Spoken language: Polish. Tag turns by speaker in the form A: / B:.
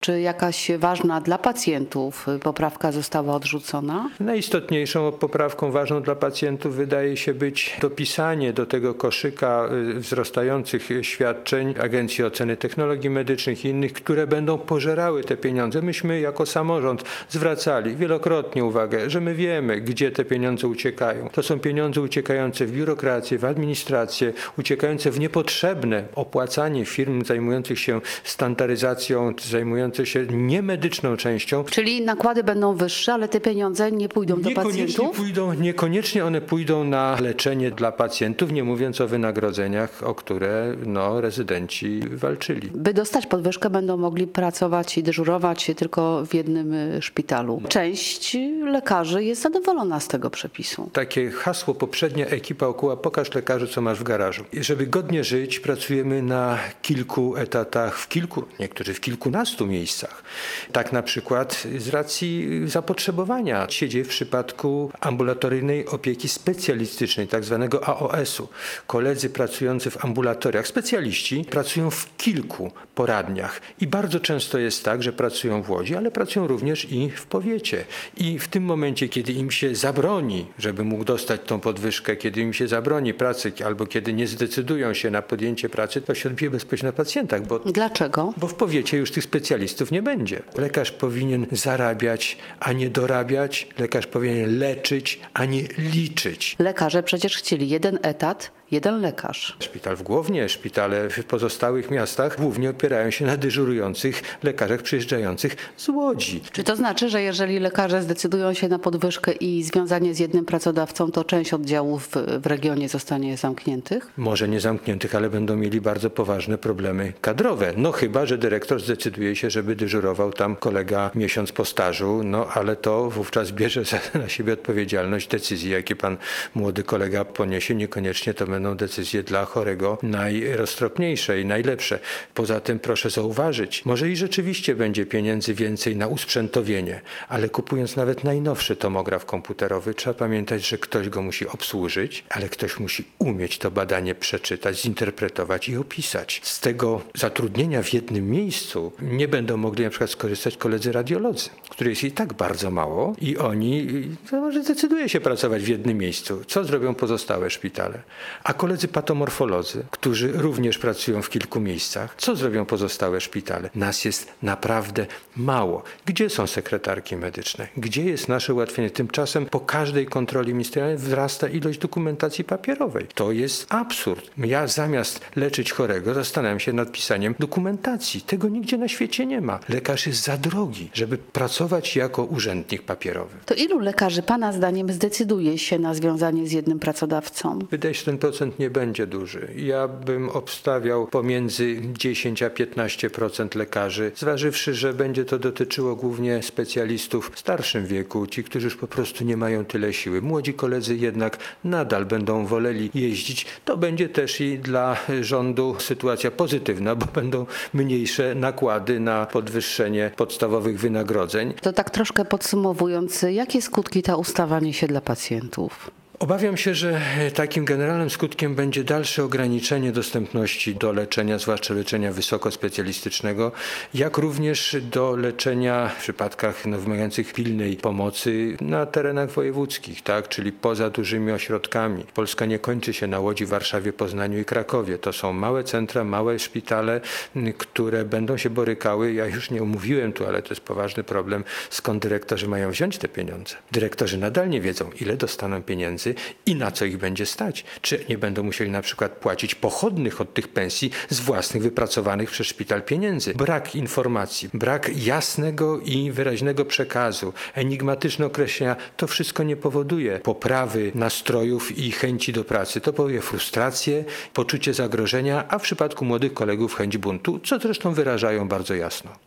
A: Czy jakaś ważna dla pacjentów poprawka została odrzucona?
B: Najistotniejszą poprawką ważną dla pacjentów wydaje się być dopisanie do tego koszyka wzrastających świadczeń Agencji Oceny Technologii Medycznych i innych, które będą pożerały te pieniądze. Myśmy jako samorząd zwracali wielokrotnie uwagę, że my wiemy, gdzie te pieniądze uciekają. To są pieniądze uciekające w biurokrację, w administrację, uciekające w niepotrzebne opłacanie firm zajmujących się standaryzacją, zajmujących się niemedyczną częścią.
A: Czyli nakłady będą wyższe, ale te pieniądze nie pójdą do pacjentów?
B: Niekoniecznie one pójdą na leczenie dla pacjentów, nie mówiąc o wynagrodzeniach, o które rezydenci walczyli.
A: By dostać podwyżkę, będą mogli pracować i dyżurować tylko w jednym szpitalu. Część lekarzy jest zadowolona z tego przepisu.
B: Takie hasło poprzednia ekipa Okuła: pokaż lekarzu, co masz w garażu. I żeby godnie żyć, pracujemy na kilku etatach, niektórzy w kilkunastu miejscach. Tak na przykład z racji zapotrzebowania się dzieje w przypadku ambulatoryjnej opieki specjalistycznej, tak zwanego AOS-u. Koledzy pracujący w ambulatoriach, specjaliści, pracują w kilku poradniach i bardzo często jest tak, że pracują w Łodzi, ale pracują również i w powiecie. I w tym momencie, kiedy im się zabroni, żeby mógł dostać tą podwyżkę, kiedy im się zabroni pracy albo kiedy nie zdecydują się na podjęcie pracy, to się odbije bezpośrednio na pacjentach.
A: Dlaczego?
B: Bo w powiecie już tych specjalistów nie będzie. Lekarz powinien zarabiać, a nie dorabiać. Lekarz powinien leczyć, a nie liczyć.
A: Lekarze przecież chcieli jeden etat, jeden lekarz.
B: Szpital w Głownie, szpitale w pozostałych miastach głównie opierają się na dyżurujących lekarzach przyjeżdżających z Łodzi.
A: Czy to znaczy, że jeżeli lekarze zdecydują się na podwyżkę i związanie z jednym pracodawcą, to część oddziałów w regionie zostanie zamkniętych?
B: Może nie zamkniętych, ale będą mieli bardzo poważne problemy kadrowe. No chyba, że dyrektor zdecyduje się, żeby dyżurował tam kolega miesiąc po stażu, ale to wówczas bierze na siebie odpowiedzialność decyzji, jakie pan młody kolega poniesie. Niekoniecznie to będą decyzje dla chorego najroztropniejsze i najlepsze. Poza tym proszę zauważyć, może i rzeczywiście będzie pieniędzy więcej na usprzętowienie, ale kupując nawet najnowszy tomograf komputerowy, trzeba pamiętać, że ktoś go musi obsłużyć, ale ktoś musi umieć to badanie przeczytać, zinterpretować i opisać. Z tego zatrudnienia w jednym miejscu nie będą mogli na przykład skorzystać koledzy radiolodzy, których jest i tak bardzo mało i oni może decyduje się pracować w jednym miejscu. Co zrobią pozostałe szpitale? A koledzy patomorfolodzy, którzy również pracują w kilku miejscach, co zrobią pozostałe szpitale? Nas jest naprawdę mało. Gdzie są sekretarki medyczne? Gdzie jest nasze ułatwienie? Tymczasem po każdej kontroli ministerialnej wzrasta ilość dokumentacji papierowej. To jest absurd. Ja zamiast leczyć chorego zastanawiam się nad pisaniem dokumentacji. Tego nigdzie na świecie nie ma. Lekarz jest za drogi, żeby pracować jako urzędnik papierowy.
A: To ilu lekarzy pana zdaniem zdecyduje się na związanie z jednym pracodawcą?
B: Wydaje się, że ten procent nie będzie duży. Ja bym obstawiał pomiędzy 10 a 15% lekarzy, zważywszy, że będzie to dotyczyło głównie specjalistów w starszym wieku, ci, którzy już po prostu nie mają tyle siły. Młodzi koledzy jednak nadal będą woleli jeździć. To będzie też i dla rządu sytuacja pozytywna, bo będą mniejsze nakłady na podwyższenie podstawowych wynagrodzeń.
A: To tak troszkę podsumowując, jakie skutki ta ustawa niesie dla pacjentów?
B: Obawiam się, że takim generalnym skutkiem będzie dalsze ograniczenie dostępności do leczenia, zwłaszcza leczenia wysokospecjalistycznego, jak również do leczenia w przypadkach wymagających pilnej pomocy na terenach wojewódzkich, tak? Czyli poza dużymi ośrodkami. Polska nie kończy się na Łodzi, Warszawie, Poznaniu i Krakowie. To są małe centra, małe szpitale, które będą się borykały. Ja już nie omówiłem tu, ale to jest poważny problem, skąd dyrektorzy mają wziąć te pieniądze. Dyrektorzy nadal nie wiedzą, ile dostaną pieniędzy i na co ich będzie stać. Czy nie będą musieli na przykład płacić pochodnych od tych pensji z własnych wypracowanych przez szpital pieniędzy. Brak informacji, brak jasnego i wyraźnego przekazu, enigmatyczne określenia, to wszystko nie powoduje poprawy nastrojów i chęci do pracy. To powoduje frustrację, poczucie zagrożenia, a w przypadku młodych kolegów chęć buntu, co zresztą wyrażają bardzo jasno.